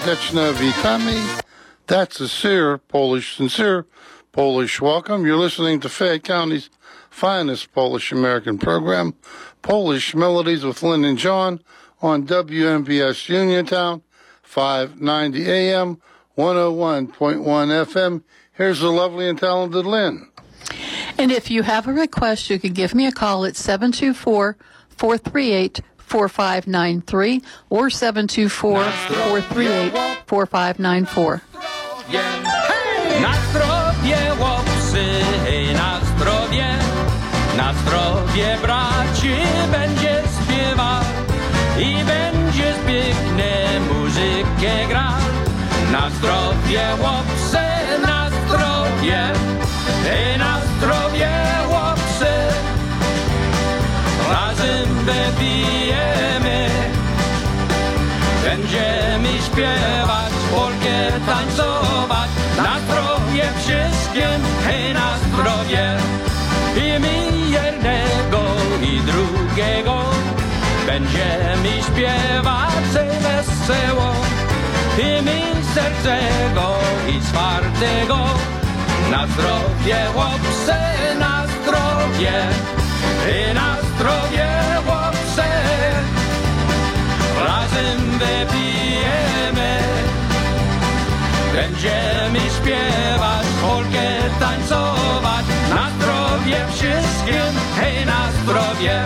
Serdeczne witamy. That's a sincere Polish welcome. You're listening to Fayette County's finest Polish American program, Polish Melodies with Lynn and John, on WMBS Uniontown, 590 AM, 101.1 FM. Here's the lovely and talented Lynn. And if you have a request, you can give me a call at 724-438-4593 or 724-438-4594. Na zdrowie łopsy, na zdrowie braci będzie śpiewał i będzie piękne muzykę grał. Na zdrowie łopsy, na zdrowie łopsy, razem wypijemy, będziemy śpiewać, polkę tańcować. Na zdrowie wszystkim, hej, na zdrowie i mi jednego i drugiego, będziemy śpiewać wesoło i mi sercego i czwartego. Na zdrowie łopsy, na zdrowie i na zdrowie łopsy, razem wypijemy, będziemy śpiewać, polkę tańcować. Na zdrowie wszystkim, hej, na zdrowie.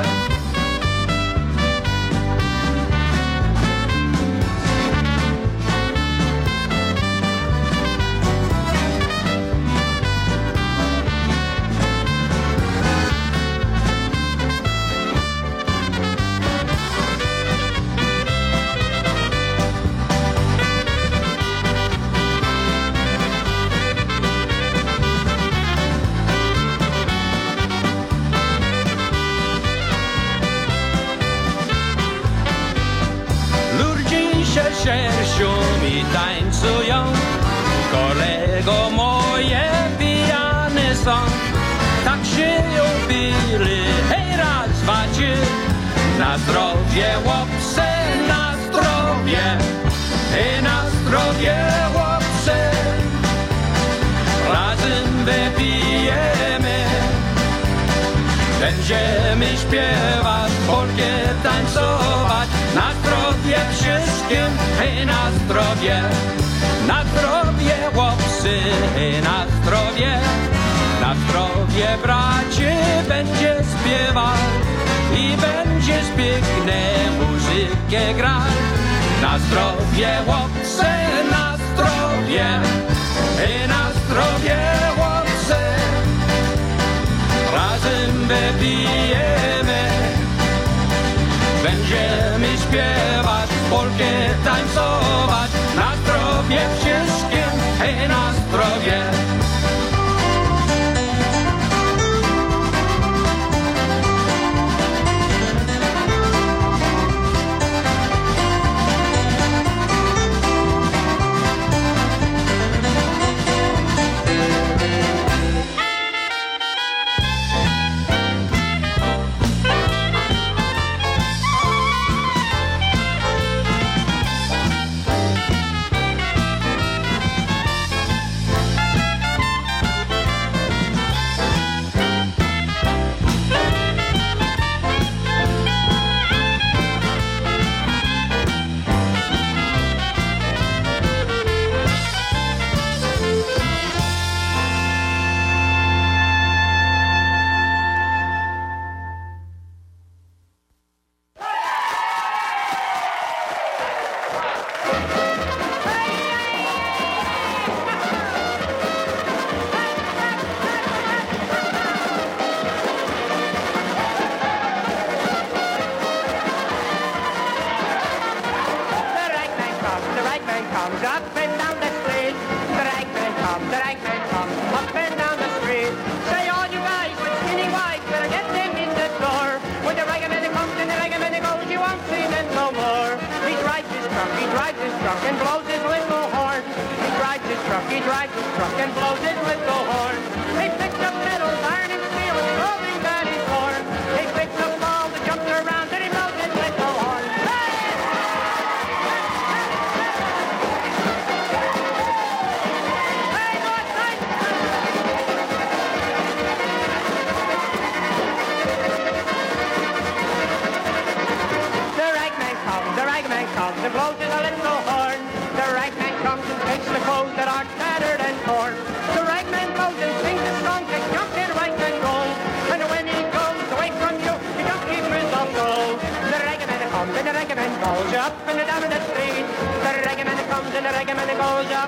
Szersią mi tańcują, kolego moje pijane są. Tak się upili, hej, raz, dwa, trzy. Na zdrowie łopsy, na zdrowie i na zdrowie łopsy, razem wypijemy, będziemy śpiewać, polkę tańcować. Na zdrowie wszystkim, hej, na zdrowie łopsy, hej, na zdrowie bracie będzie śpiewał i będzie piękne muzykę grał. Na zdrowie łopsy, na zdrowie, hej, na zdrowie łopsy, razem wypijemy, będziemy śpiewać, polkę tańcować. Na zdrowie wszystkim, hej, na zdrowie.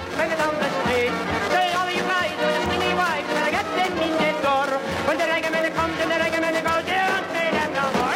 bring it down the street. Say all you guys with the swingy wives, and I get them in the door. When the reggae man comes and the reggae man goes, you don't see them no more.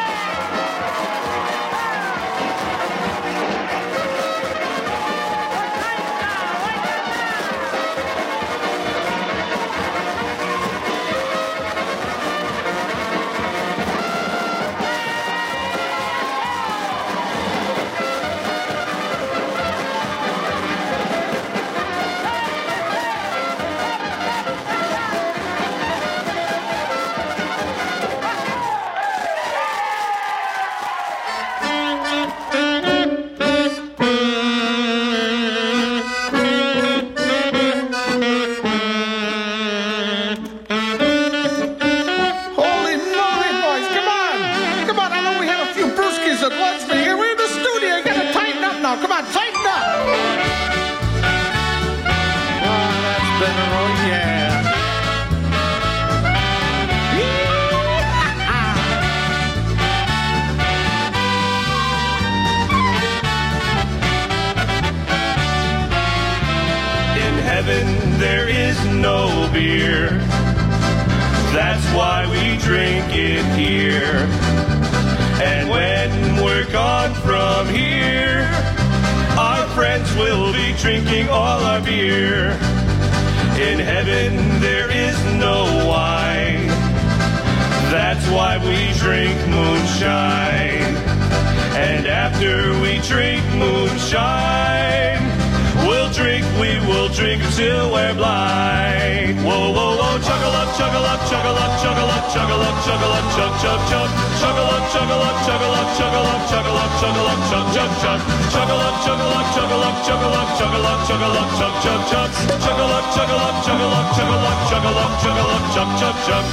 There is no beer. That's why we drink it here. And when we're gone from here, our friends will be drinking all our beer. In heaven there is no wine. That's why we drink moonshine. And after we drink moonshine, we will drink till we're blind. Whoa, whoa, whoa, chuggle up, chuggle up, chuggle up, chuggle up, chuggle up, chuggle up, chug, chug, chug. Chuggle up, chuggle up, chuggle up, chuggle up, chuggle up, chuggle up, chug, chug, chug. Chuggle up, chuggle up, chuggle up, chuggle up, chuggle up, chuggle up, chug, chug, chug. Chuggle up, chuggle up, chuggle up, chuggle up, chuggle up, chuggle up, chug, chug, chug.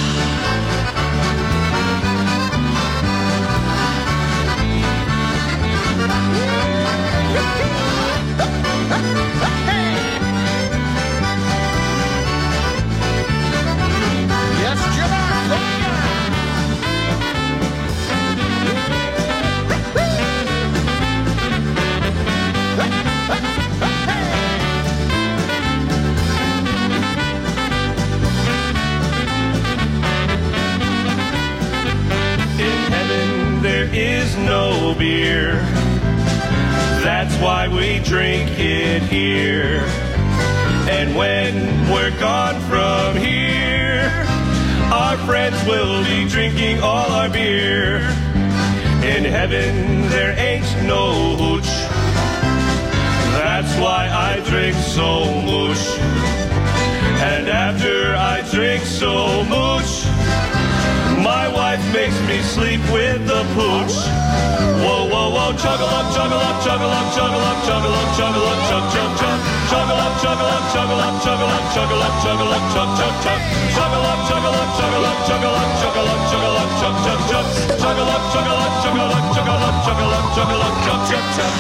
No beer. That's why we drink it here. And when we're gone from here, our friends will be drinking all our beer. In heaven there ain't no hooch. That's why I drink so much. And after I drink so much, my wife makes me sleep with the pooch. Whoa, whoa, whoa, chuggle up, chuggle up, chuggle up, chuggle up, chuggle up, chuggle up, chug, chug, chug. Chuggle up, chuggle up, chuggle up, chuggle up, chuggle up, chuggle up, chug, chug, chug. Chuggle up, chuggle up, chuggle up, chuggle up, chuggle up, chuggle up, chug, chug, chug. Chuggle up, chuggle up, chuggle up, chuggle up, chuggle up, chuggle up, chug, chug, chug.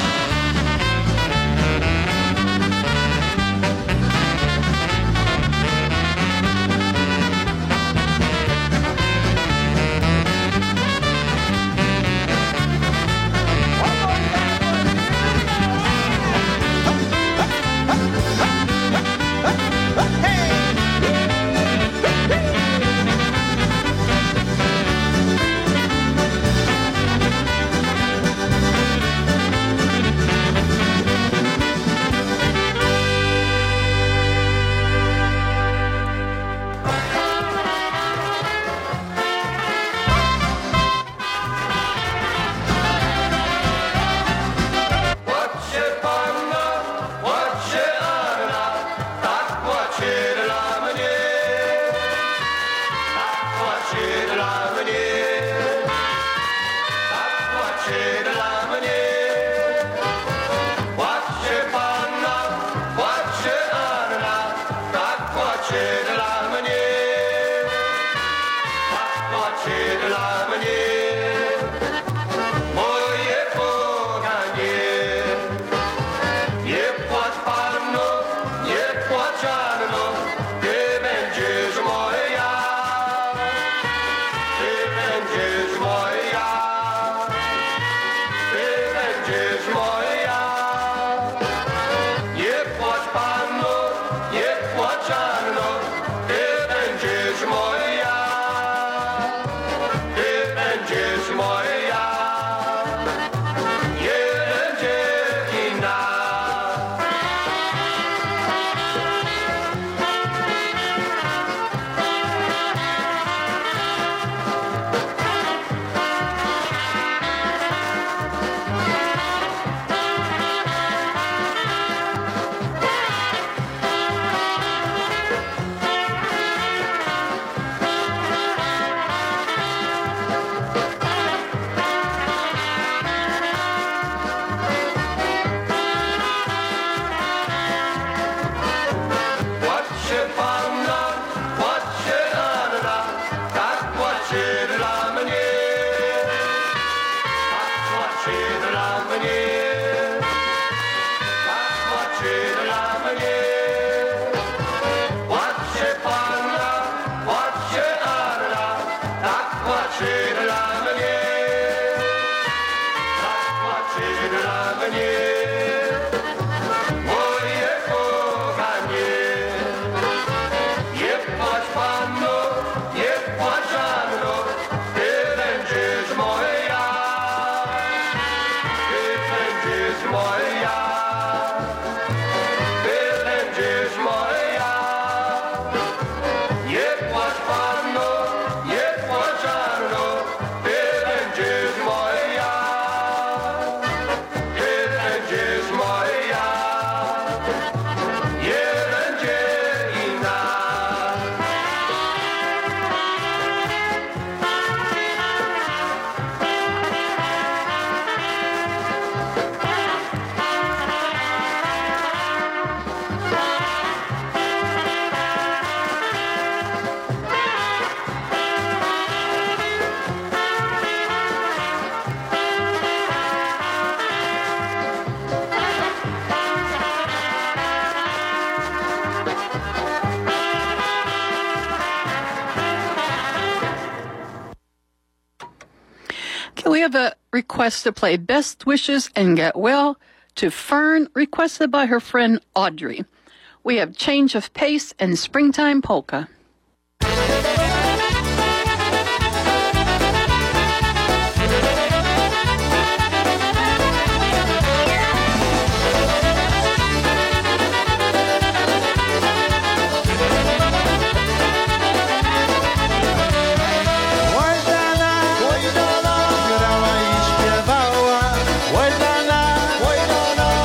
We have a request to play Best Wishes and Get Well to Fern, requested by her friend Audrey. We have Change of Pace and Springtime Polka.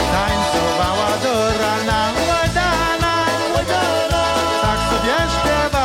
Tak sobie śpiewa.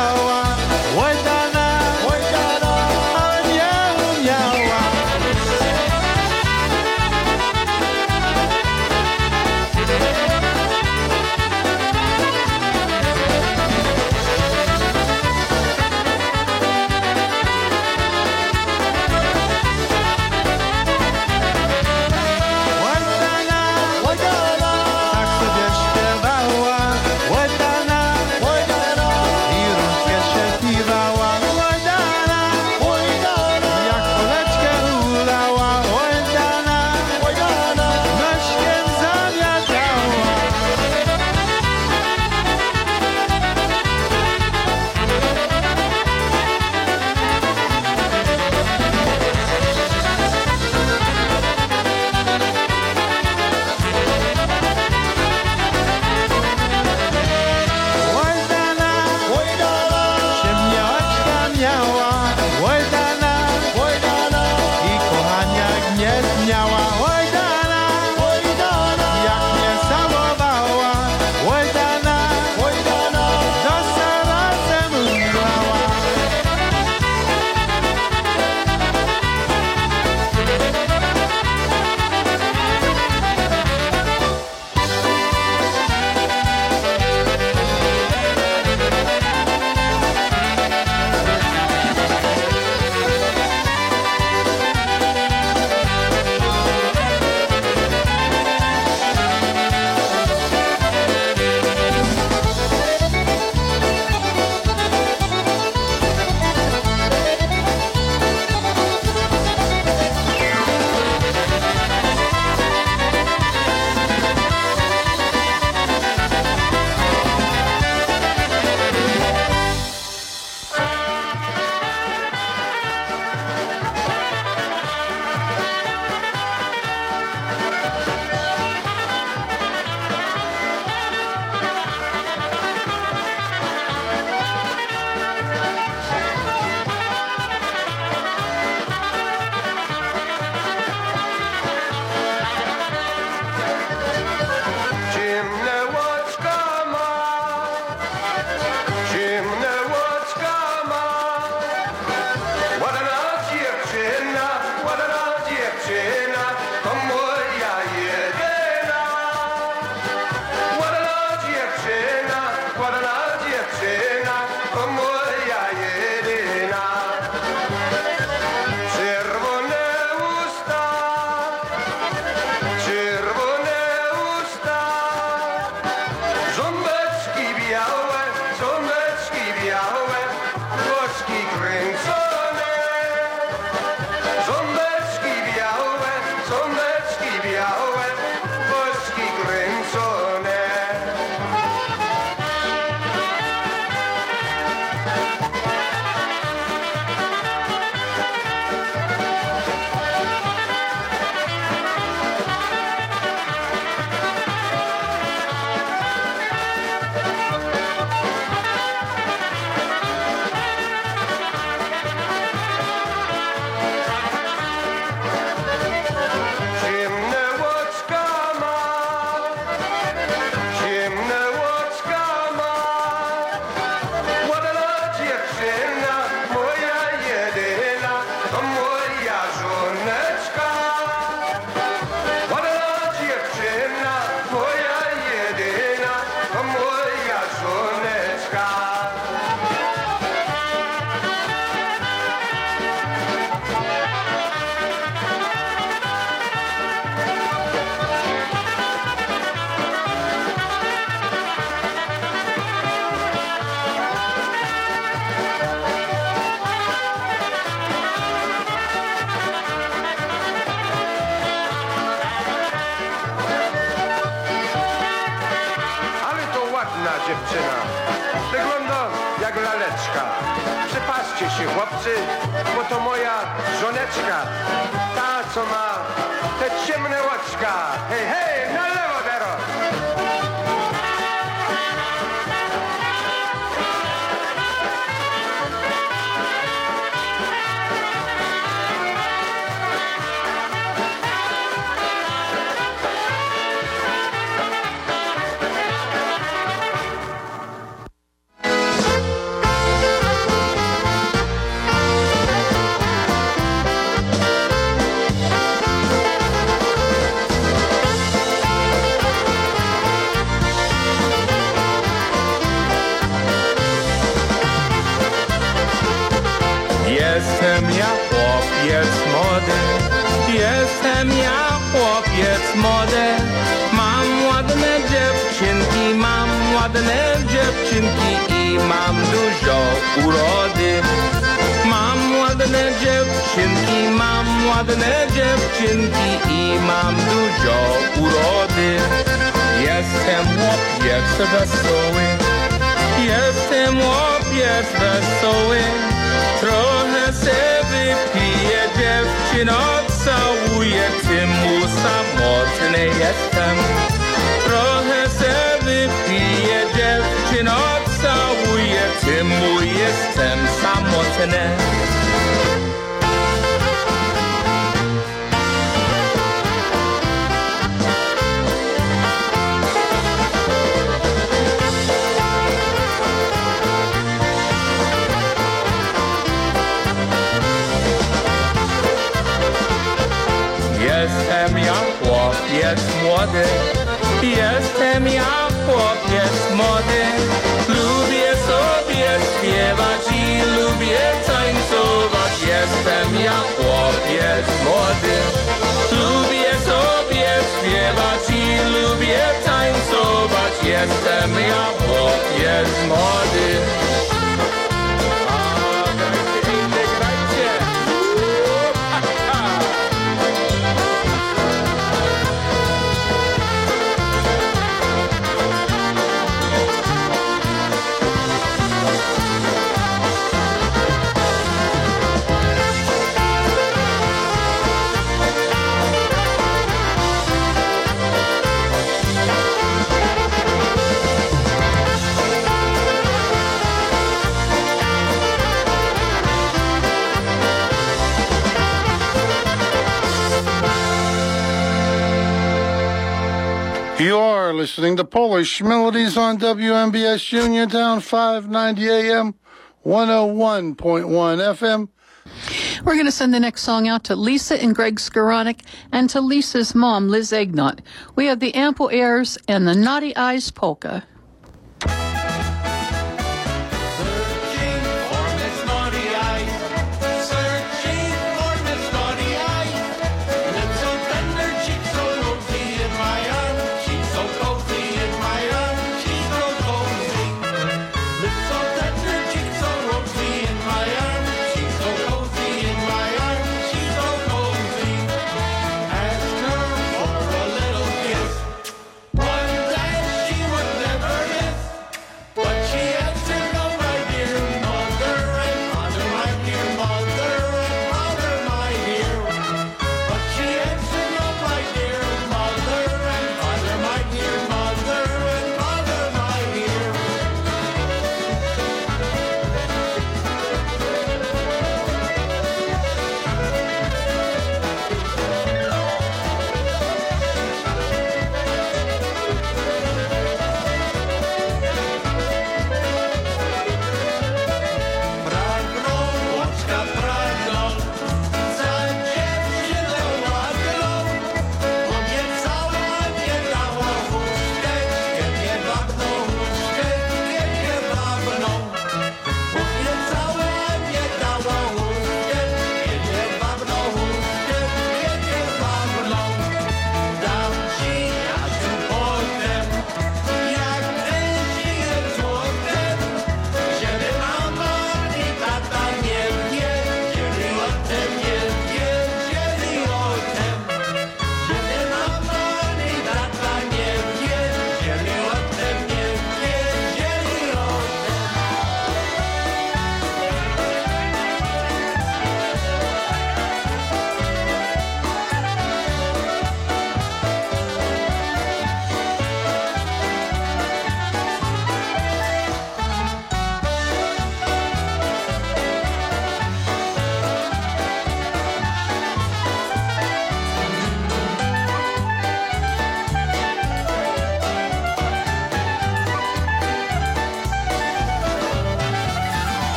laleczka. Przypatrzcie się, chłopcy, bo to moja żoneczka, ta, co ma te ciemne łoczka. Hej, hej, na lewo teraz! Jestem ja chłopiec młody, jestem ja chłopiec młody. Mam ładne dziewczynki, mam ładne dziewczynki i mam dużo urody. Mam ładne dziewczynki, mam ładne dziewczynki i mam dużo urody. Jestem chłopiec wesoły, jestem chłopiec wesoły. Trochę se wypiję, dziewczyno całuję, tymu samotny jestem. Trochę se wypiję, dziewczyno całuję, tymu jestem samotny. Jestem ja chłopiec młody, jestem ja chłopiec młody. Lubię sobie śpiewać i lubię tańcować. Jestem ja chłopiec młody. Lubię sobie śpiewać i lubię tańcować. Jestem ja chłopiec młody. You are listening to Polish Melodies on WMBS Uniontown 590 AM, 101.1 FM. We're going to send the next song out to Lisa and Greg Skoranek and to Lisa's mom, Liz Egnott. We have the Ample Airs and the Naughty Eyes Polka. One that she would never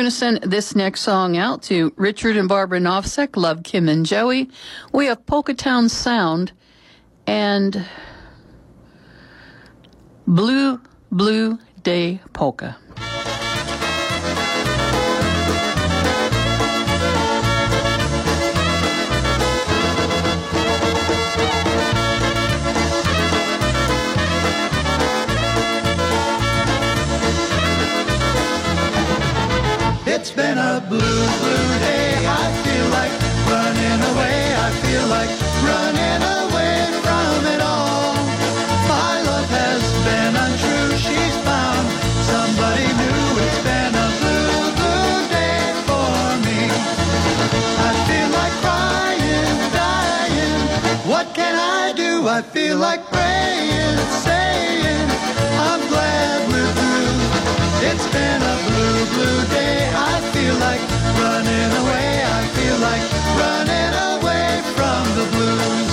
to send this next song out to Richard and Barbara Novsek, Love Kim and Joey. We have Polka Town Sound and Blue, Blue Day Polka. It's been a blue, blue day. I feel like running away. I feel like running away from it all. My love has been untrue. She's found somebody new. It's been a blue, blue day for me. I feel like crying, dying. What can I do? I feel like praying, saying, I'm glad we're through. It's been a blue, blue day. I feel like running away. I feel like running away from the blues.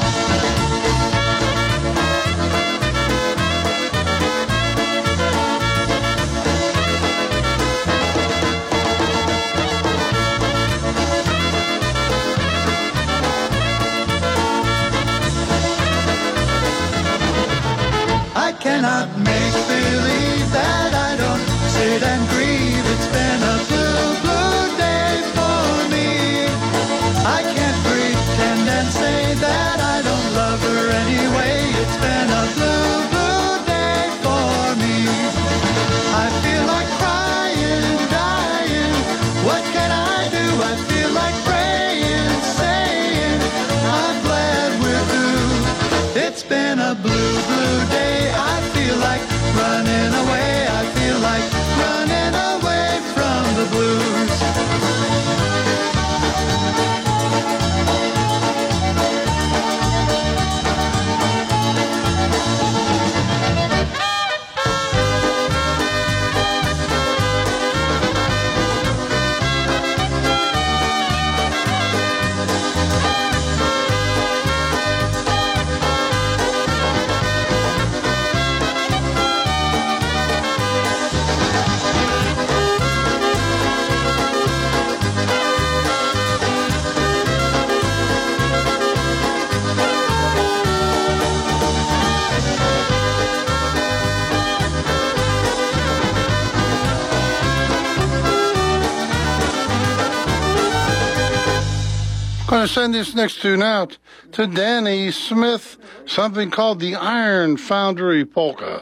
I cannot make believe that I don't sit and grieve. It's been a blue, blue day for me. I can't pretend and say that I don't love her anyway. It's been a blue, blue day for me. I feel like crying, dying. What can I do? I feel like praying, saying, I'm glad we're through. It's been a blue, blue day. I feel like running away. I feel like running away from the blues. I'm going to send this next tune out to Danny Smith, something called the Iron Foundry Polka.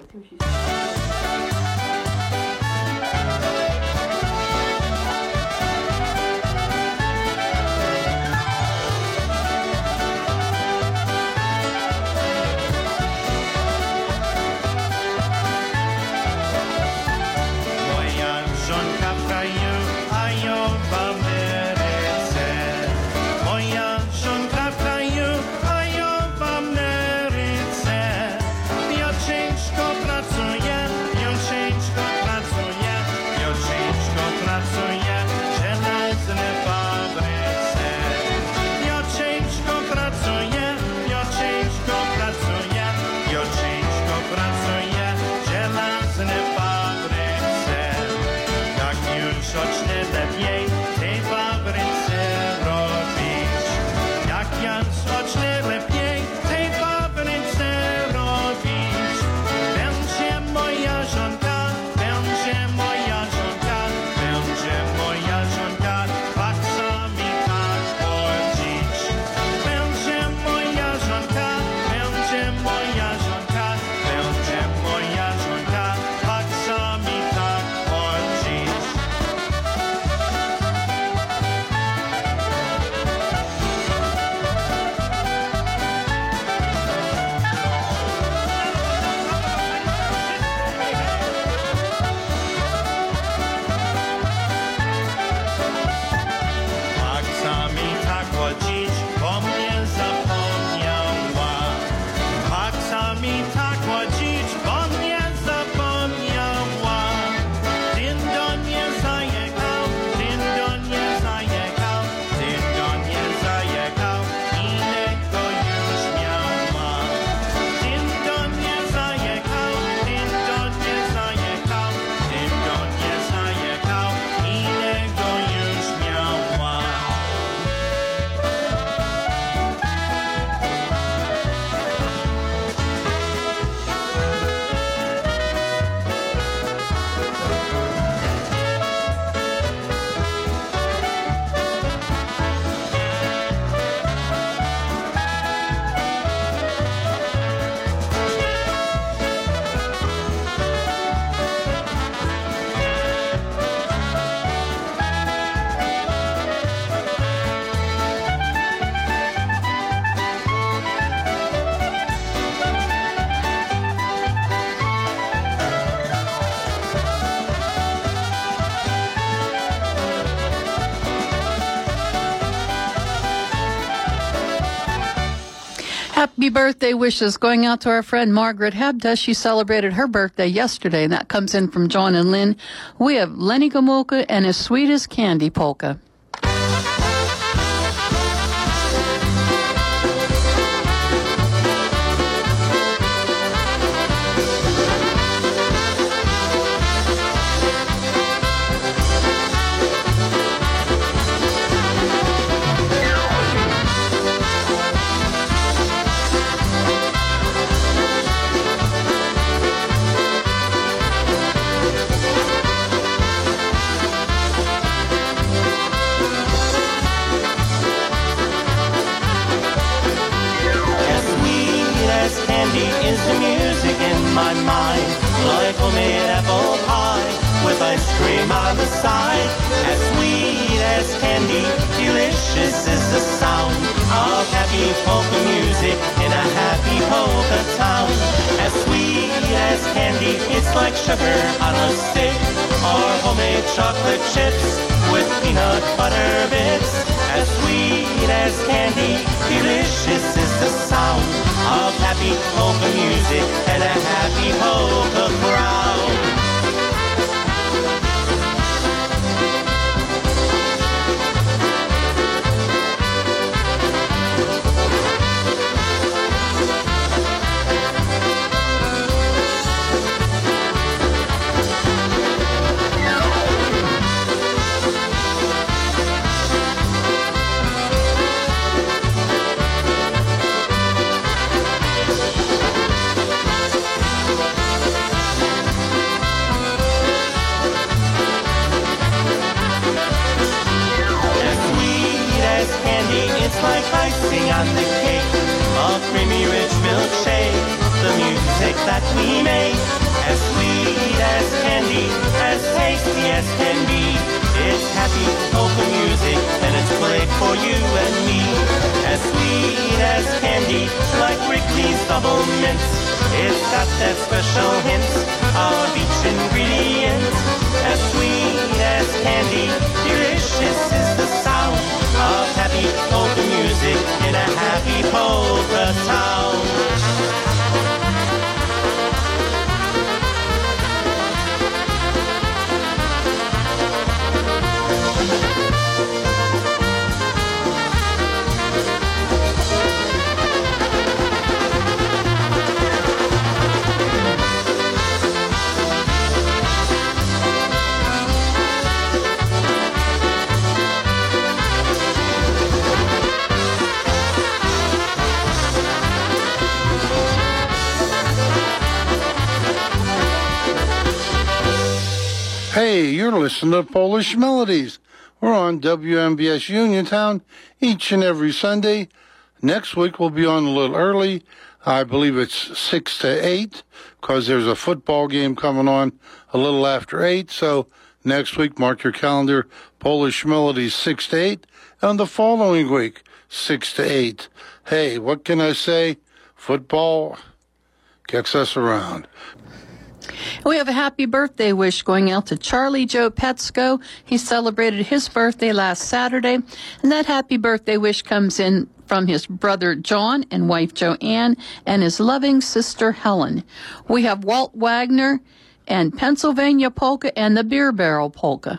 Moja żonka w kraju, a ją w Ameryce. Moja żonka w kraju, a ją w Ameryce. Ja ciężko pracuję, ją Happy birthday wishes going out to our friend Margaret Habda. She celebrated her birthday yesterday, and that comes in from John and Lynn. We have Lenny Gomulka and As Sweet as Candy polka. Is the music in my mind, like homemade apple pie, with ice cream on the side, as sweet as candy, delicious is the sound of happy polka music in a happy polka town. As sweet as candy, it's like sugar on a stick, or homemade chocolate chips with peanut butter bits. As sweet as candy, delicious is the sound of happy polka music and a happy polka crowd. It's like icing on the cake, a creamy rich milkshake, the music that we make, as sweet as candy, as tasty as can be. It's happy polka music, and it's played for you and me. As sweet as candy, like Wrigley's double mints. It's got that special hint of each ingredient. As sweet as candy, delicious is the sound of happy polka music in a happy polka town. Hey, you're listening to Polish Melodies. We're on WMBS Uniontown each and every Sunday. Next week we'll be on a little early. I believe it's 6 to 8 because there's a football game coming on a little after 8. So next week, mark your calendar, Polish Melodies 6 to 8. And the following week, 6 to 8. Hey, what can I say? Football gets us around. We have a happy birthday wish going out to Charlie Joe Petsko. He celebrated his birthday last Saturday, and that happy birthday wish comes in from his brother John and wife Joanne and his loving sister Helen. We have Walt Wagner and Pennsylvania Polka and the Beer Barrel Polka.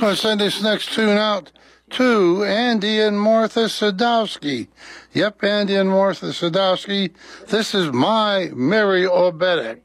going to send this next tune out to Andy and Martha Sadowski. Yep, Andy and Martha Sadowski. This is My Mary Obedek.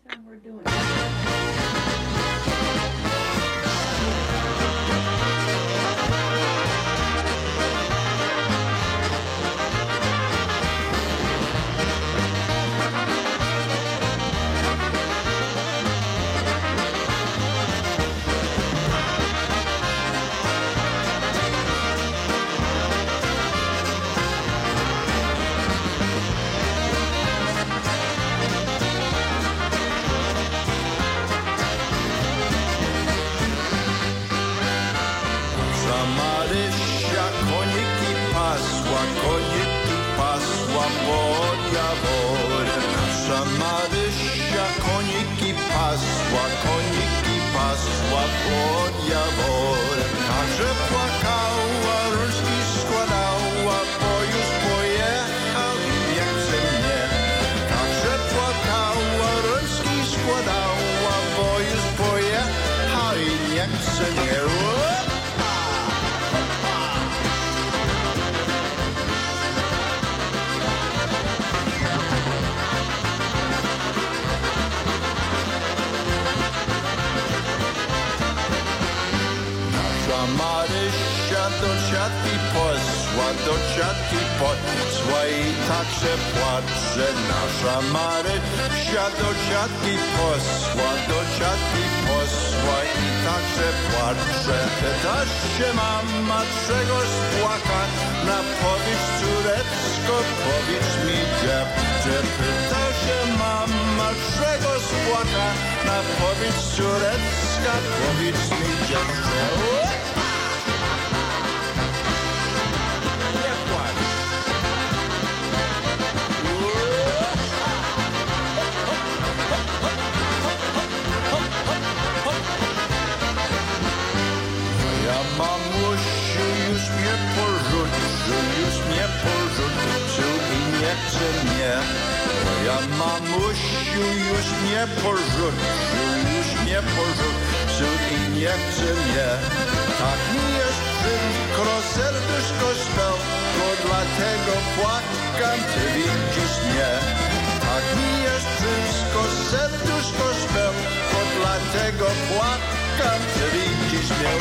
Do ciatki pot swojej także płacze nasza Marysia do ciatki posła, do ciatki posła i także płacze. Pytasz się mama, czego spłaka, na powiedz córeczko, powiedz mi dziewczę. Pyta się mama, czego spłaka, na powiedz córeczka, powiedz mi dziewczę. Mamusiu, już mnie porzucił i nie chce mnie. Moja mamusiu już mnie porzucił i nie chce mnie. Tak mi jest przykro, serduszko spełko, dlatego płakam, ty widzisz mnie. Tak mi jest przykro, serduszko spełko, dlatego płakam, ty widzisz mnie.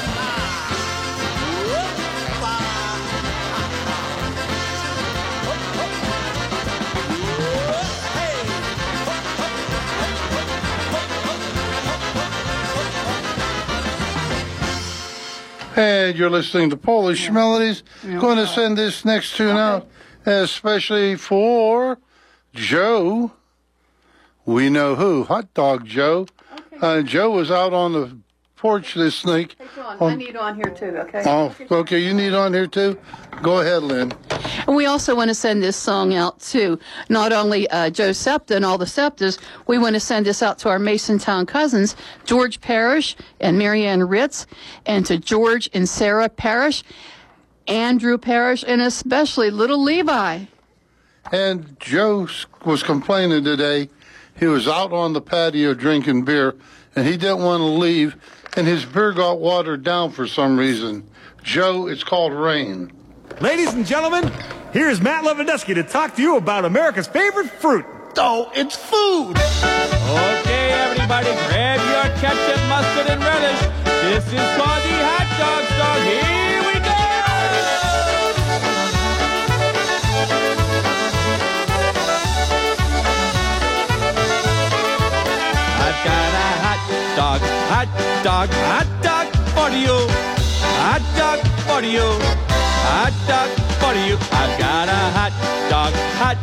And you're listening to Polish Melodies. Going to send this next tune out, especially for Joe. We know who. Hot Dog Joe. Joe was out on the porch this week. Hey, John, I need on here too, okay? Oh, okay. You need on here too? Go ahead, Lynn. And we also want to send this song out to not only Joe Septa and all the Septas, we want to send this out to our Masontown cousins, George Parrish and Marianne Ritz, and to George and Sarah Parrish, Andrew Parrish, and especially little Levi. And Joe was complaining today. He was out on the patio drinking beer, and he didn't want to leave, and his beer got watered down for some reason. Joe, it's called rain. Ladies and gentlemen, here's Matt Lewandowski to talk to you about America's favorite fruit. Oh, it's food. Okay, everybody, grab your ketchup, mustard, and relish. This is called the hot dog song. Here we go! I've got a hot dog for you. Hot dog for you. Hot dog for you. I've got a hot dog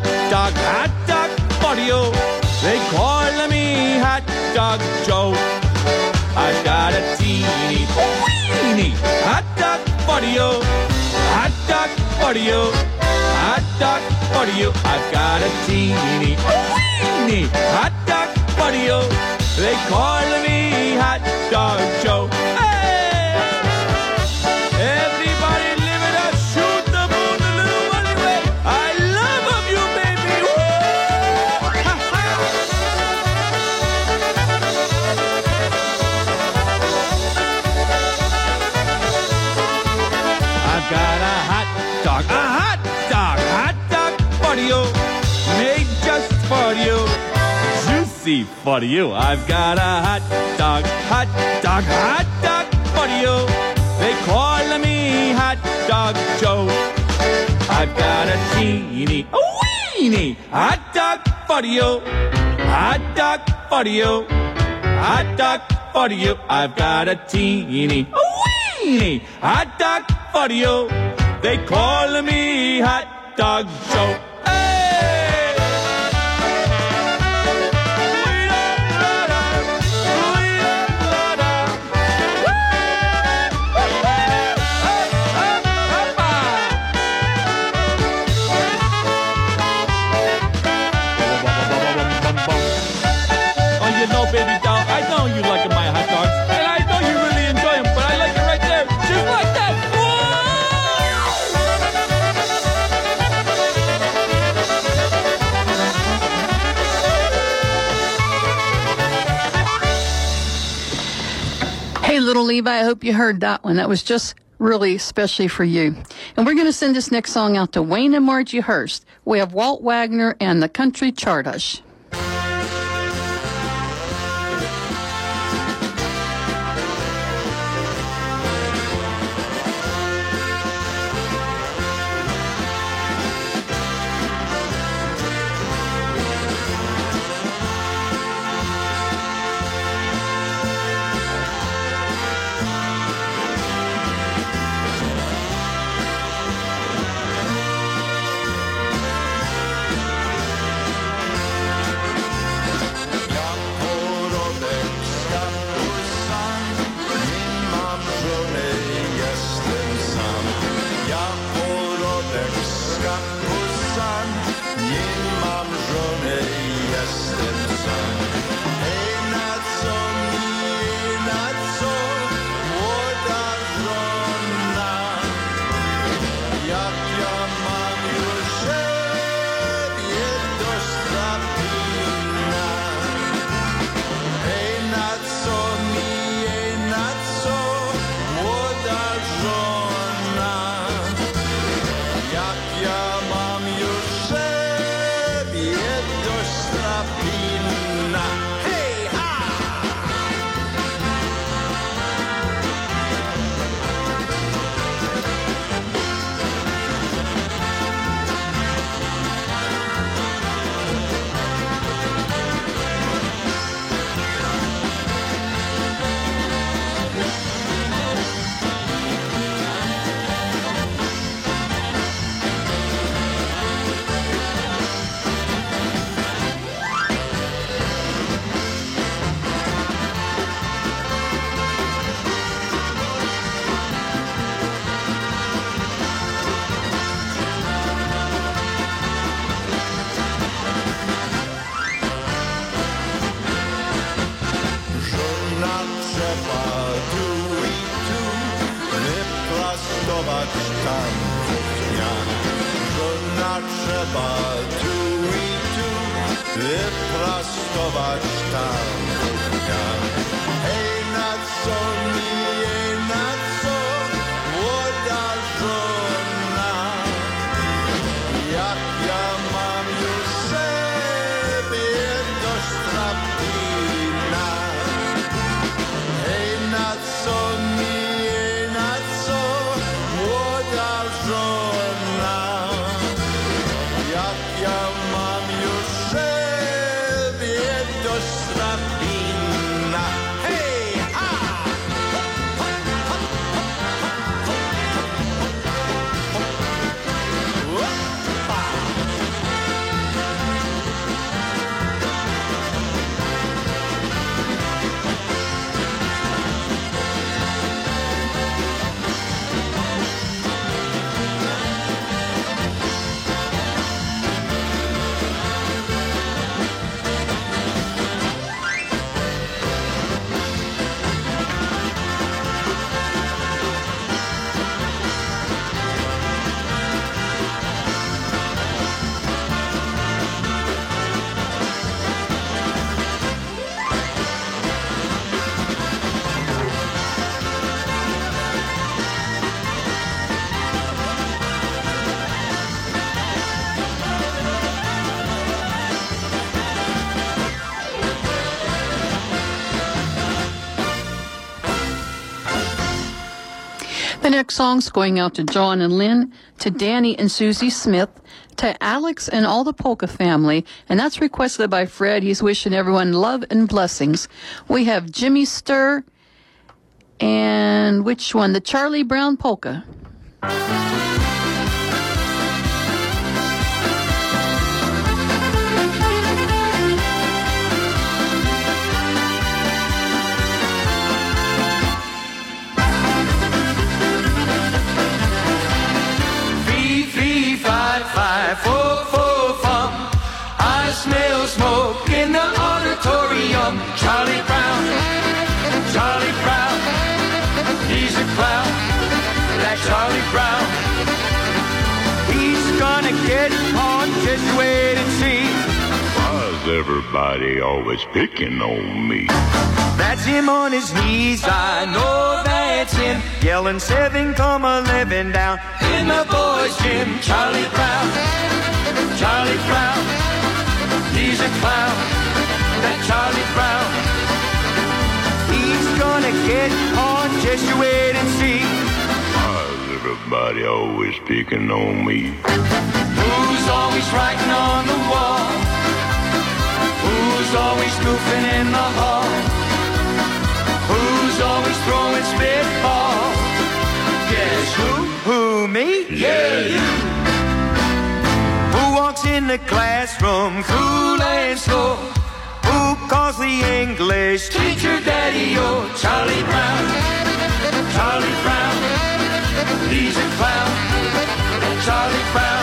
for you. They call me Hot Dog Joe. I've got a teeny weeny hot dog for you. Hot dog for you. Hot dog for you. I've got a teeny weeny hot dog for you. They call me Hot Dog Joe. Hey! Everybody live it up, shoot the moon a little money way. I love of you, baby. Woo! Ha, ha. easy for you. I've got a hot dog, hot dog, hot dog for you. They call me Hot Dog Joe. I've got a teeny, a weeny hot dog for you. Hot dog for you. Hot dog for you. I've got a teeny, a weeny hot dog for you. They call me Hot Dog Joe. Baby doll, I know you like my hot dogs, and I know you really enjoy them, but I like it right there, just like that. Whoa! Hey, little Levi, I hope you heard that one. That was just really especially for you. And we're going to send this next song out to Wayne and Margie Hurst. We have Walt Wagner and the Country Chartush. Wyprostować tam dnia. Hej, na co mi, na co młoda żona? Jak ja mam już sobie dość trapina. Hej, na co mi, na co młoda żona? Jak ja mam już sobie dość trapina. Hej, ha! Opa! The next song's going out to John and Lynn, to Danny and Susie Smith, to Alex and all the Polka family, and that's requested by Fred. He's wishing everyone love and blessings. We have Jimmy Sturr, and which one? The Charlie Brown Polka. I smell smoke in the auditorium. Charlie Brown, he's a clown. That Charlie Brown, he's gonna get on. Just wait and see. Why's everybody always picking on me? That's him on his knees, I know that's him, yelling 7, 11 down in the boys' gym. Charlie Brown, he's a clown. That Charlie Brown, he's gonna get on. Just you wait and see. Why's everybody always picking on me? Who's always writing on the wall? Who's always goofing in the hall? Who's always throwing spitballs? Guess who? Me? Yeah, you. Who walks in the classroom cool and slow? Who calls the English teacher daddy-o? Charlie Brown, he's a clown. Charlie Brown,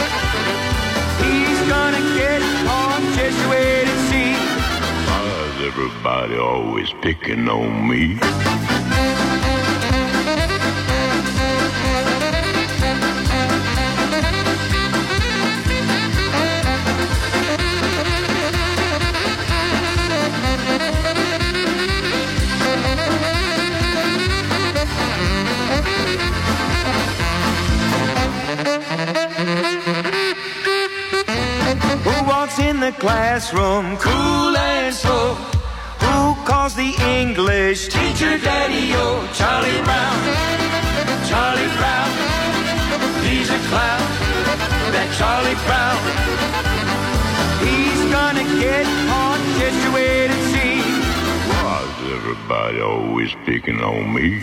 he's gonna get on. Just wait and see. Why's everybody always picking on me? In the classroom, cool and slow. Who calls the English teacher daddy-o? Charlie Brown, he's a clown. That Charlie Brown, he's gonna get on. Just you wait and see. Why's everybody always picking on me?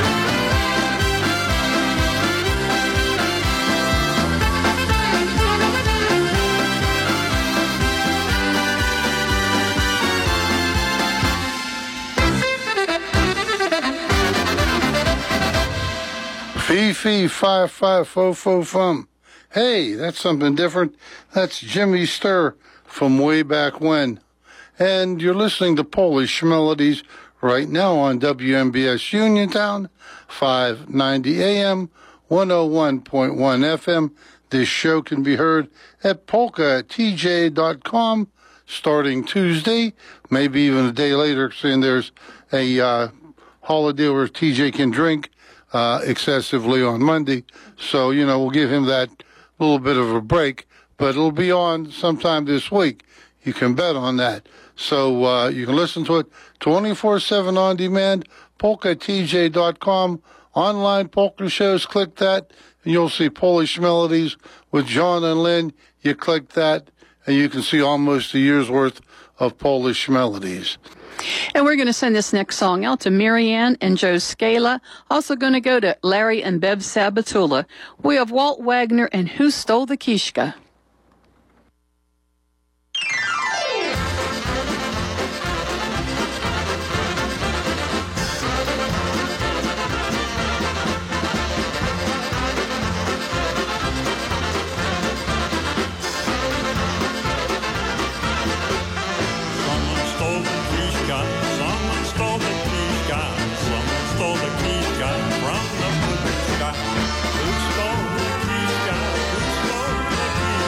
Fee, 5-5-4-4 fum. Hey, that's something different. That's Jimmy Sturr from way back when. And you're listening to Polish Melodies right now on WMBS Uniontown, 590 AM, 101.1 FM. This show can be heard at polkatj.com starting Tuesday, maybe even a day later, seeing there's a holiday where TJ can drink excessively on Monday. So, we'll give him that little bit of a break, but it'll be on sometime this week. You can bet on that. So you can listen to it 24/7 on demand, polkatj.com, online polka shows. Click that, and you'll see Polish Melodies with John and Lynn. You click that, and you can see almost a year's worth of Polish Melodies. And we're going to send this next song out to Marianne and Joe Scala. Also going to go to Larry and Bev Sabatula. We have Walt Wagner and Who Stole the Kishka. Who stole the Kishka? Who stole the Kishka?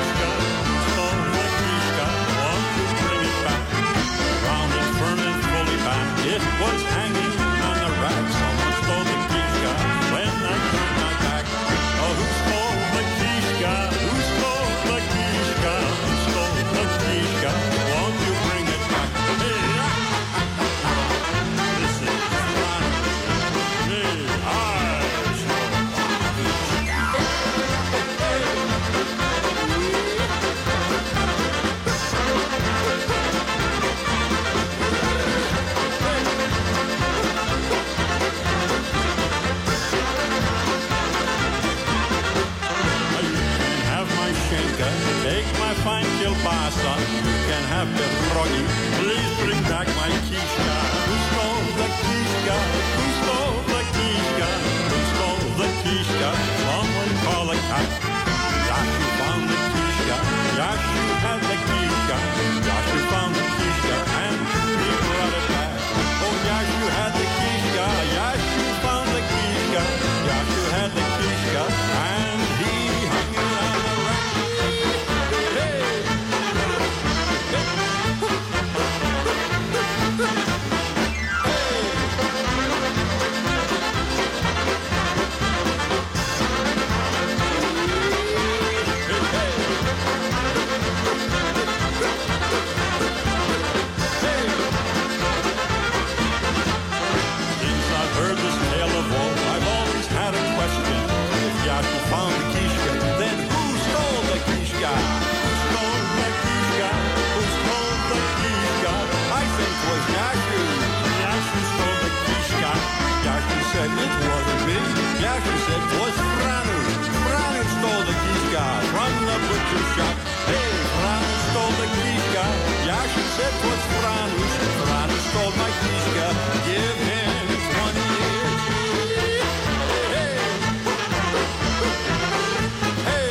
after Froggy. Please bring back my Kishka. Who stole the Kishka? Who stole the Kishka? Who stole the Kishka? Someone call a cat. Yashu found the Kishka. Yashu had the Kishka. Yashu found the Kishka and he brought it back. Oh, Yashu had the Kishka. Yashu found the Kishka. Yashu had the Kishka and he hung it on the rack. Hey! Since I've heard this tale of woe, I've always had a question. If Yashu found the Kishka, then who stole the Kishka? Who stole the Kishka? Who stole the Kishka? I think it was Yashu. Yashu stole the Kishka. Yashu said it wasn't me. Yashu said it was Franu. Franu stole the Kishka from the butcher shop. Hey, Franu stole the Kishka. Yashu said it was Franu. Franu stole my Kishka. Give him 20 years. Hey, hey,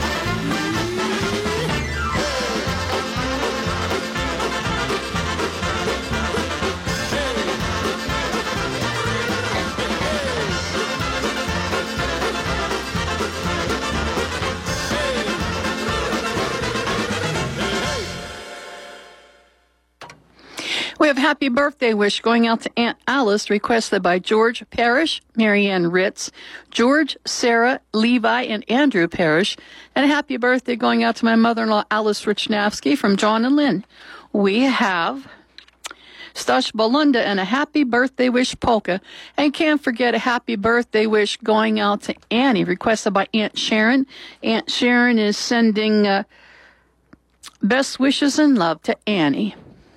We have happy birthday wish going out to Aunt Alice, requested by George Parrish, Marianne Ritz, George, Sarah, Levi, and Andrew Parrish. And a happy birthday going out to my mother-in-law, Alice Richnavsky, from John and Lynn. We have Stash Balunda and a happy birthday wish polka. And can't forget a happy birthday wish going out to Annie, requested by Aunt Sharon. Aunt Sharon is sending best wishes and love to Annie.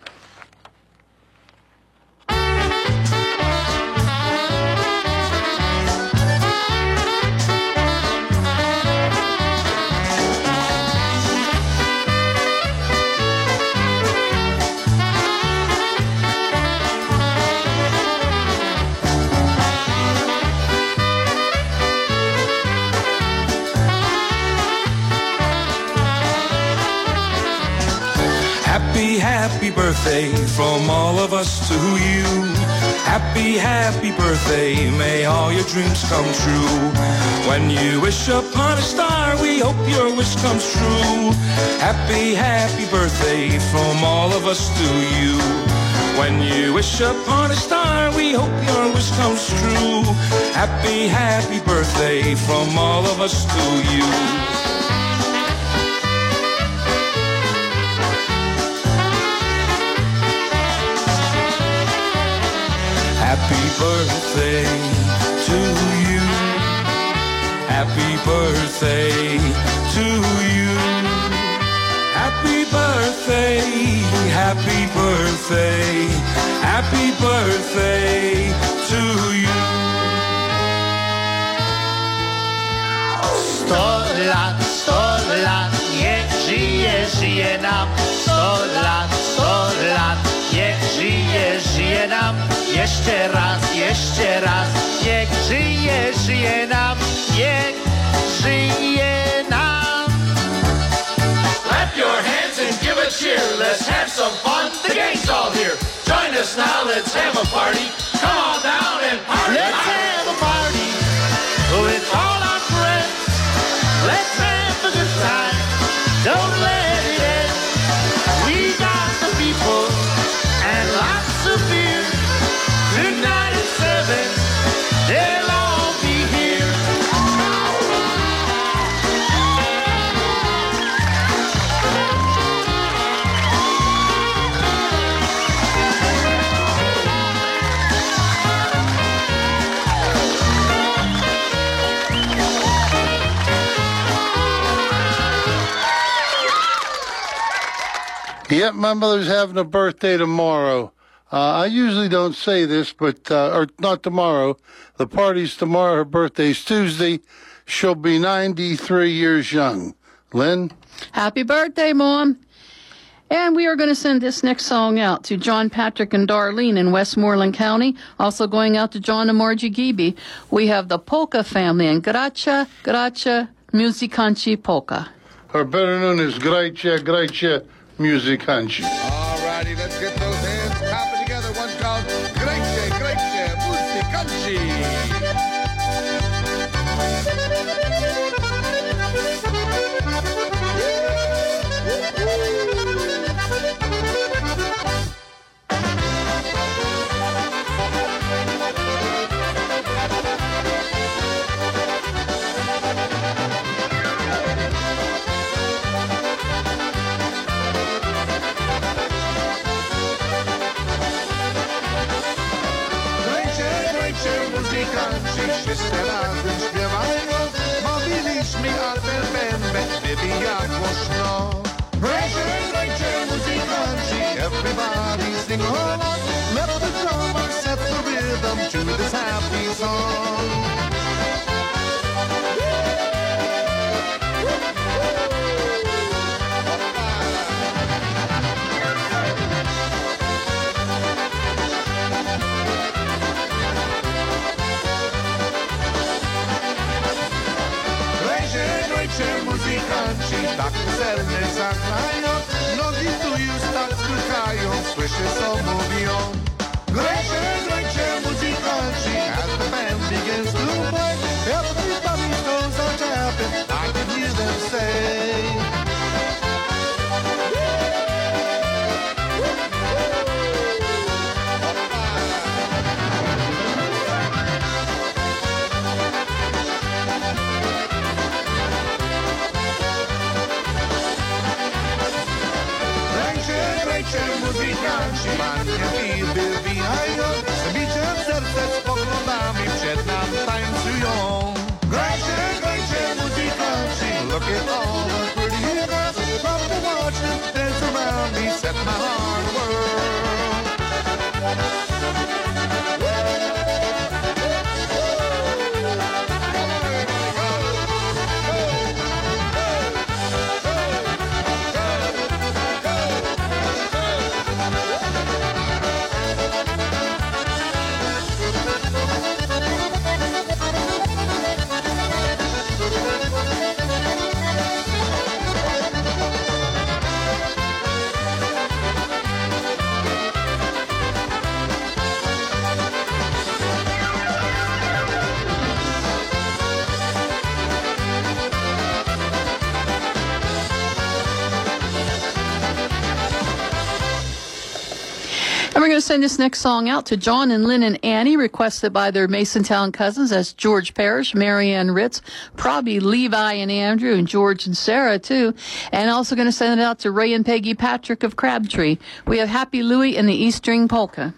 Happy birthday from all of us to you. Happy birthday, may all your dreams come true. When you wish upon a star, we hope your wish comes true. Happy birthday from all of us to you. When you wish upon a star, we hope your wish comes true. Happy birthday from all of us to you. Happy birthday to you. Happy birthday to you. Happy birthday, happy birthday, happy birthday to you. 100 lat, niech żyje nam. 100 lat, niech żyje nam. Jeszcze raz, niech żyje nam, niech żyje nam. Clap your hands and give a cheer. Let's have some fun. The gang's all here. Join us now. Let's have a party. Come on down and party. Let's have a party with all our friends. Let's have a good time. Don't let it end. We got the people and lots of beer. Tonight at 7, they'll all be here. Yep, my mother's having a birthday tomorrow. I usually don't say this, but, or not tomorrow. The party's tomorrow. Her birthday's Tuesday. She'll be 93 years young. Lynn? Happy birthday, Mom. And we are going to send this next song out to John Patrick and Darlene in Westmoreland County. Also going out to John and Margie Geeby. We have the Polka family and Gracia, Gracia, Muzikanci Polka. Or better known as Gracia, Gracia, Muzikanci. Alrighty, let's get those hands clapping together. One called Gracia, Gracia, Muzikanci. Wszyscy razem śpiewają, mówiliśmy o tym bębę, wybija głośno. Grajcie, grajcie, muzykanci, everybody sing along. Let the drummer set the rhythm to this happy song. Muzykanci tak weselnie zagrają, nogi tu już tak skrykają, słyszy co mówią. Grajcie, grajcie muzykanci, as the band begins to play, everybody goes on tapping, I can hear them say. Muzykanci, panie i wywijają, z biciem serce spoglądami przed nami tańcują. Grajcie, grajcie muzykanci, look at all the pretty girls, love to watch them dance around me, set my heart a whirl. And we're going to send this next song out to John and Lynn and Annie, requested by their Masontown cousins. That's George Parrish, Marianne Ritz, probably Levi and Andrew, and George and Sarah, too. And also going to send it out to Ray and Peggy Patrick of Crabtree. We have Happy Louie and the East String Polka.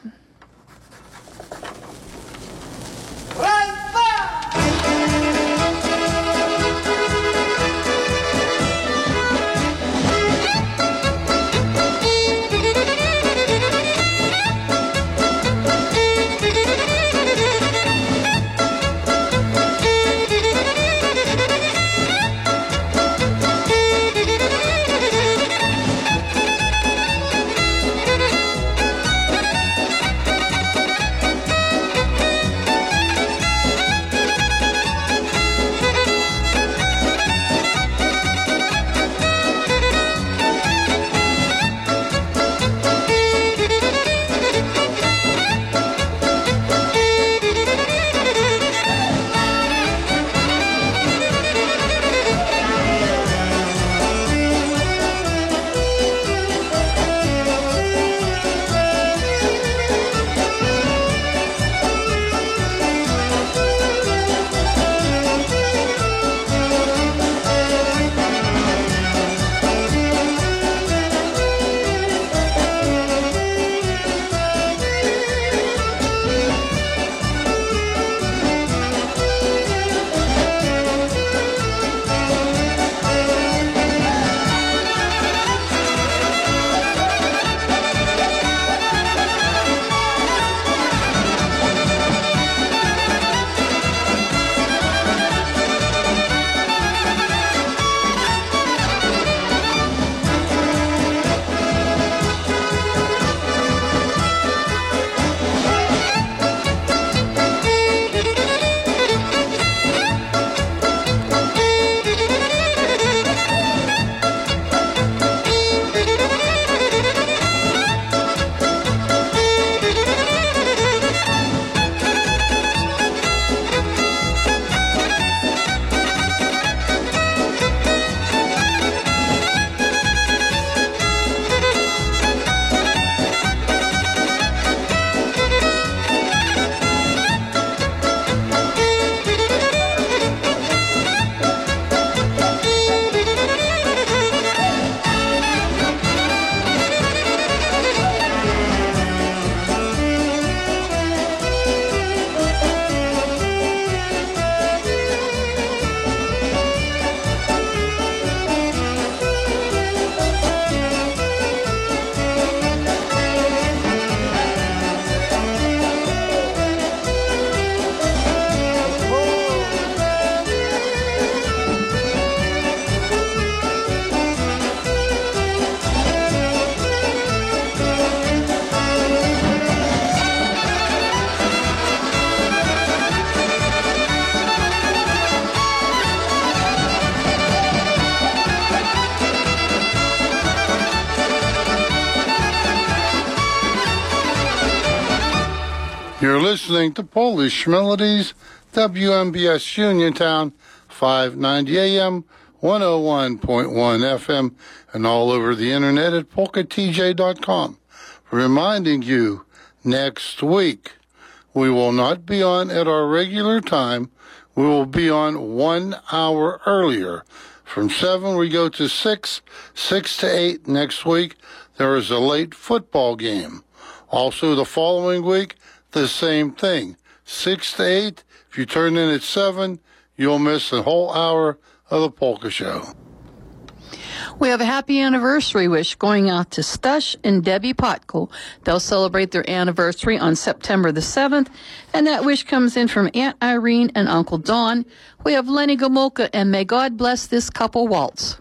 listening to Polish Melodies, WMBS Uniontown, 590 AM, 101.1 FM, and all over the internet at polkatj.com. Reminding you, next week, we will not be on at our regular time. We will be on 1 hour earlier. From 7, we go to 6, 6 to 8 next week. There is a late football game. Also, the following week, the same thing. 6 to 8. If you turn in at 7, you'll miss a whole hour of the Polka Show. We have a happy anniversary wish going out to Stush and Debbie Potko. They'll celebrate their anniversary on September the 7th, and that wish comes in from Aunt Irene and Uncle Don. We have Lenny Gomolka and May God Bless This Couple Waltz.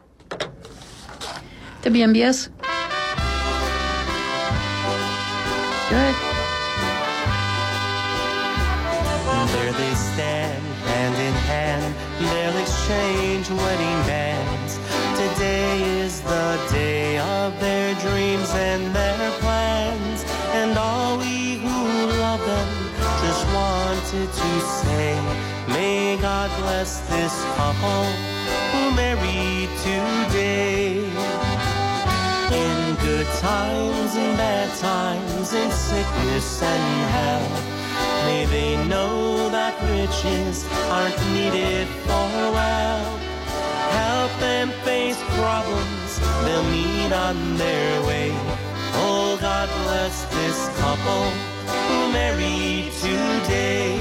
WMBS? Good. There they stand, hand in hand, they'll exchange wedding bands. Today is the day of their dreams and their plans. And all we who love them just wanted to say, may God bless this couple who married today. In good times and bad times, in sickness and health, may they know that riches aren't needed for wealth. Help them face problems they'll meet on their way. Oh, God bless this couple who married today.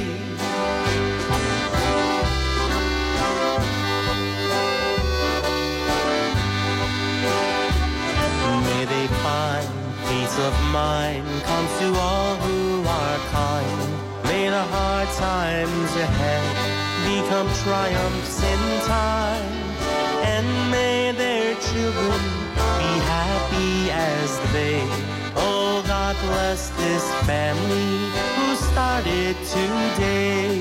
May they find peace of mind comes to all who are kind. May the hard times ahead become triumphs in time. And may their children be happy as they. Oh, God bless this family who started today.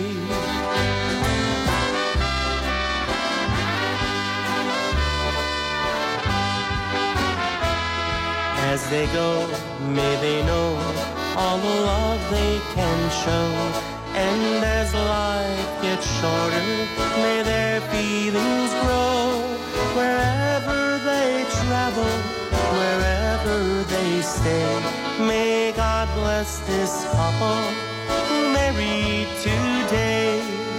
As they go, may they know all the love they can show. And as life gets shorter, may their feelings grow. Wherever they travel, wherever they stay, may God bless this couple who married today.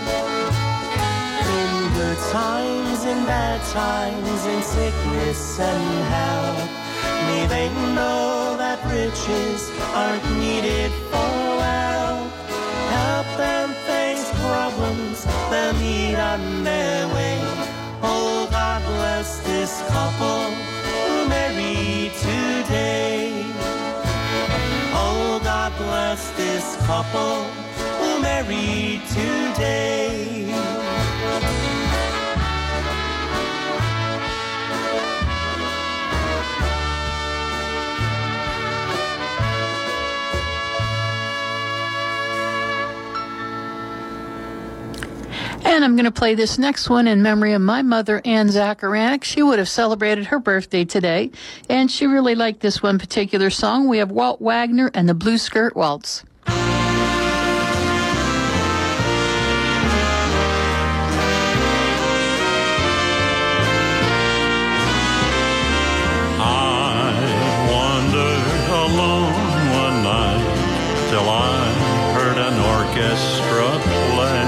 In good times and bad times, in sickness and health, may they know that riches aren't needed for wealth. Help them face problems they'll meet on their way. Oh, God bless this couple who married today. Oh, God bless this couple who married today. And I'm going to play this next one in memory of my mother, Ann Zacharanek. She would have celebrated her birthday today, and she really liked this one particular song. We have Walt Wagner and the Blue Skirt Waltz. I wandered alone one night till I heard an orchestra play.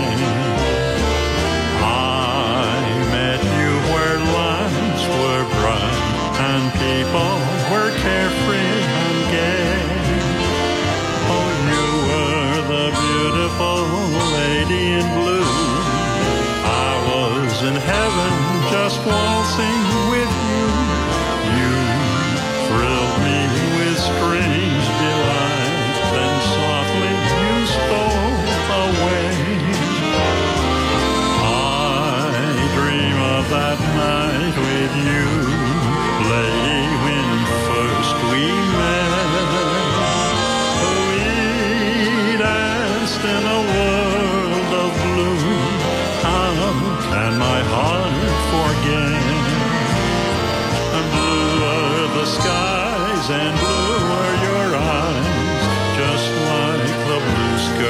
And people were carefree and gay. Oh, you were the beautiful lady in blue. I was in heaven just waltzing with you. You thrilled me with strange delight. Then softly you stole away. I dream of that night with you. Lady, when first we met, we danced in a world of blue. How can my heart forget? Blue are the skies and blue are your eyes, just like the blue sky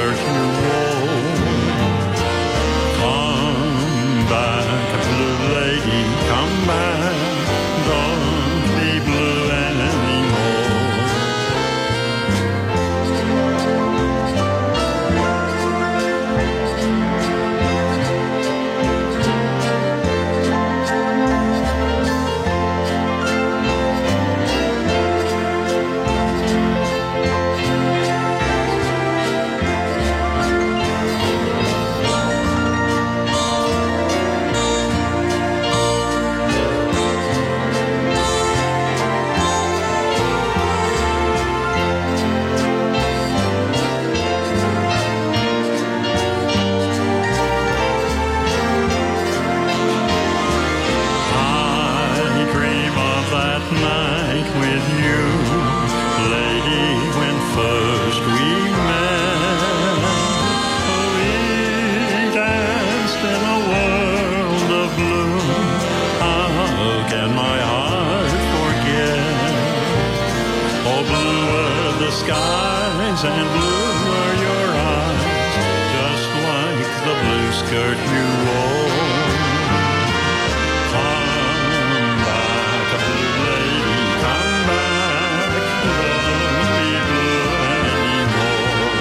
night with you, lady, when first we met. We danced in a world of blue. How can my heart forget? Oh, blue were the skies and blue were your eyes, just like the blue skirt you wore. Come back, blue lady, come back. Don't be blue anymore.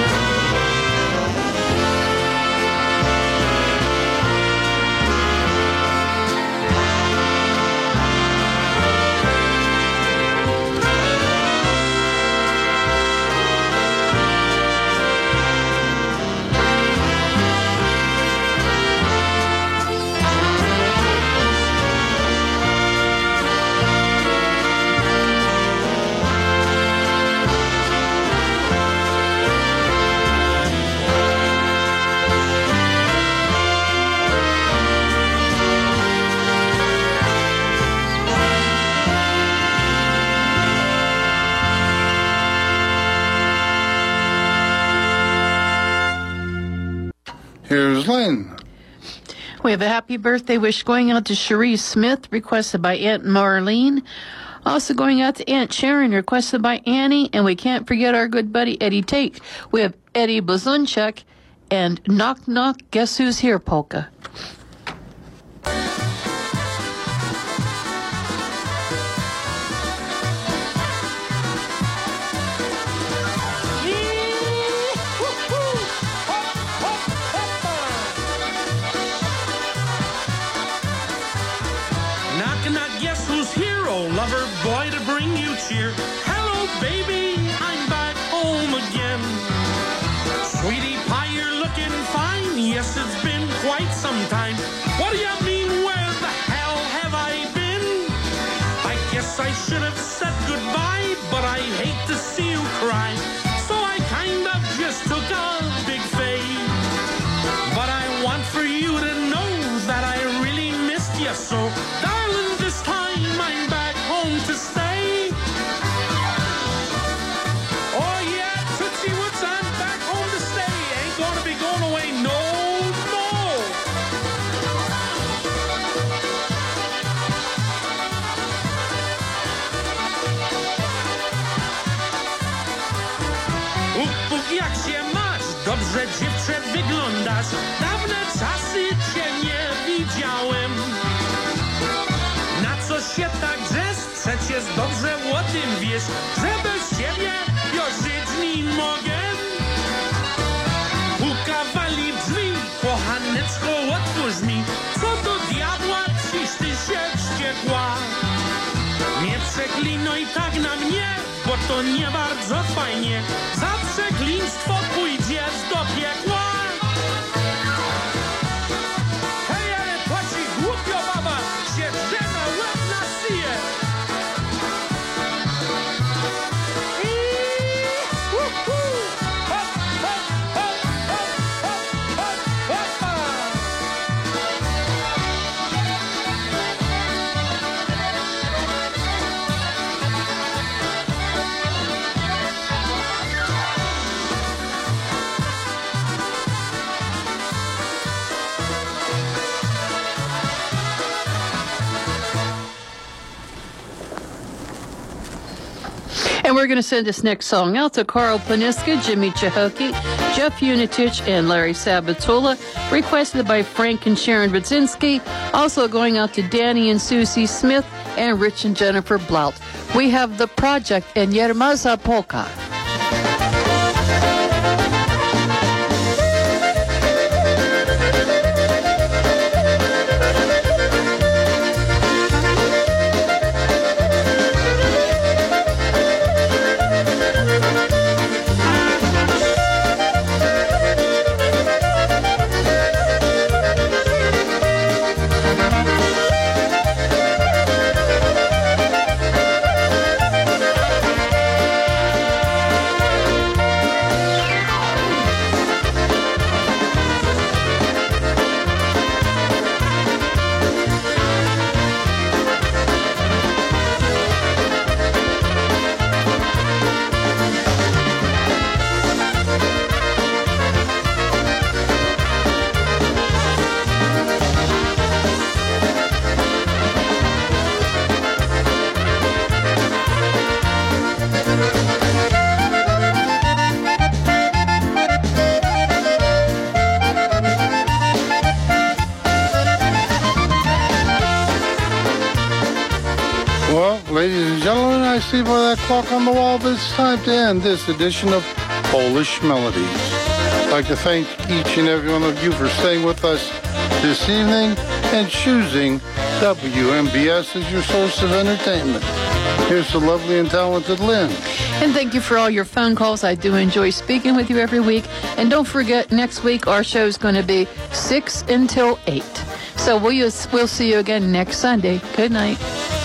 Here's Lynn. We have a happy birthday wish going out to Cherie Smith, requested by Aunt Marlene. Also going out to Aunt Sharon, requested by Annie. And we can't forget our good buddy Eddie Tate. We have Eddie Blazunchuk and Knock Knock, Guess Who's Here polka. Knock, knock, guess who's here? Oh, lover boy to bring you cheer. Hello, baby, I'm back home again. Sweetie pie, you're looking fine. Yes, it's been quite some time. What do you mean, where the hell have I been? I guess I should have said goodbye, but I hate to see you cry. So I kind of just took a big fade. But I want for you to know that I really missed you so. Darling, this time I'm back home to stay. Oh yeah, Tootsie Woods, I'm back home to stay. Ain't gonna be going away no more. Puk, jak się masz? Dobrze, dziewczę, wyglądasz. Dawne czasy cię nie widziałem. Na co się tak drzesz? Przecież dobrze o tym wiesz, że bez ciebie ja żyć nie mogę. Pukawali drzwi, kochaneczko, otwórz mi. Co do diabła, ciś ty się wściekła? Nie przeklinuj tak na mnie, bo to nie bardzo fajnie. Za przekleństwo pójdziesz do piekła. Hej, ale to ci głupio, baba, się drze na łeb na szyję. Hop, hop, hop, hop, hop, hop, hopa. And we're going to send this next song out to Carl Planiska, Jimmy Chahokee, Jeff Unitich, and Larry Sabatula, requested by Frank and Sharon Budzinski. Also going out to Danny and Susie Smith and Rich and Jennifer Blout. We have The Project and Yermaza Polka. Ladies and gentlemen, I see by that clock on the wall that it's time to end this edition of Polish Melodies. I'd like to thank each and every one of you for staying with us this evening and choosing WMBS as your source of entertainment. Here's the lovely and talented Lynn. And thank you for all your phone calls. I do enjoy speaking with you every week. And don't forget, next week our show is going to be 6 until 8. So we'll see you again next Sunday. Good night.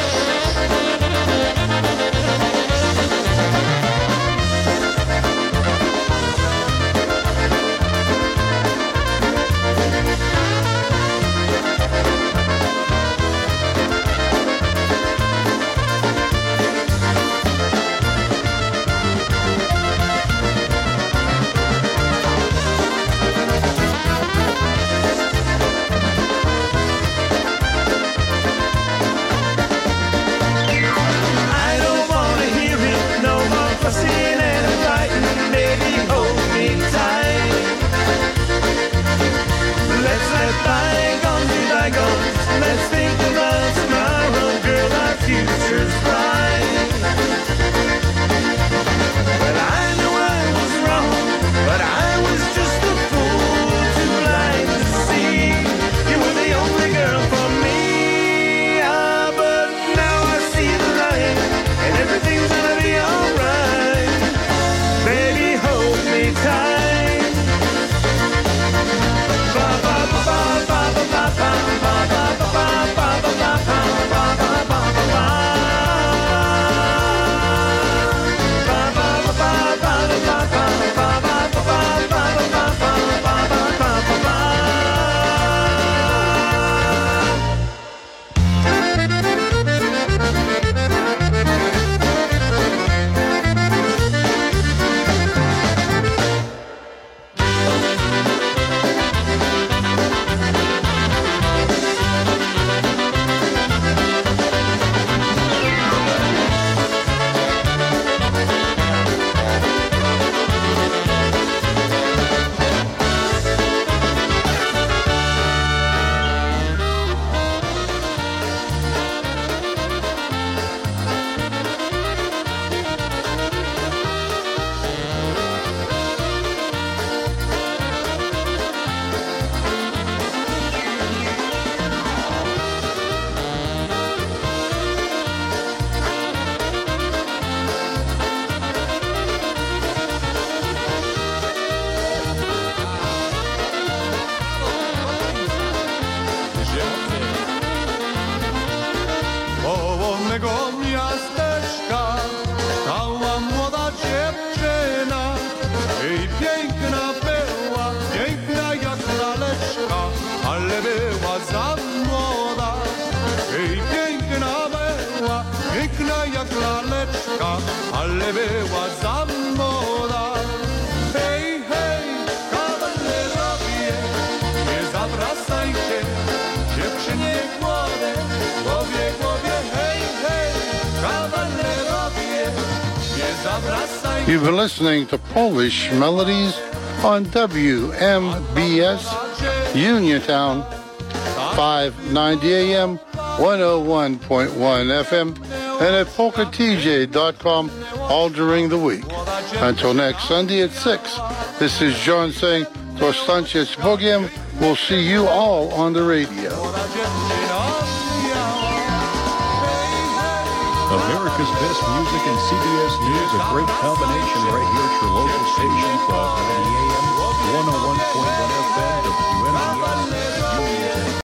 ale była za młoda. Hej, hej, kawalerowie, nie zawracajcie, dziewczynie głowy, głowie, hej, hej, kawalerowie, nie zawracajcie. You've been listening to Polish Melodies on WMBS, Uniontown, 590 AM, 101.1 FM, and at polkatj.com all during the week. Until next Sunday at 6, this is John saying, Tostańcie z Bogiem. We'll see you all on the radio. America's best music and CBS News, a great combination right here at your local station, 1290 AM, 101.1 FM, WMBS.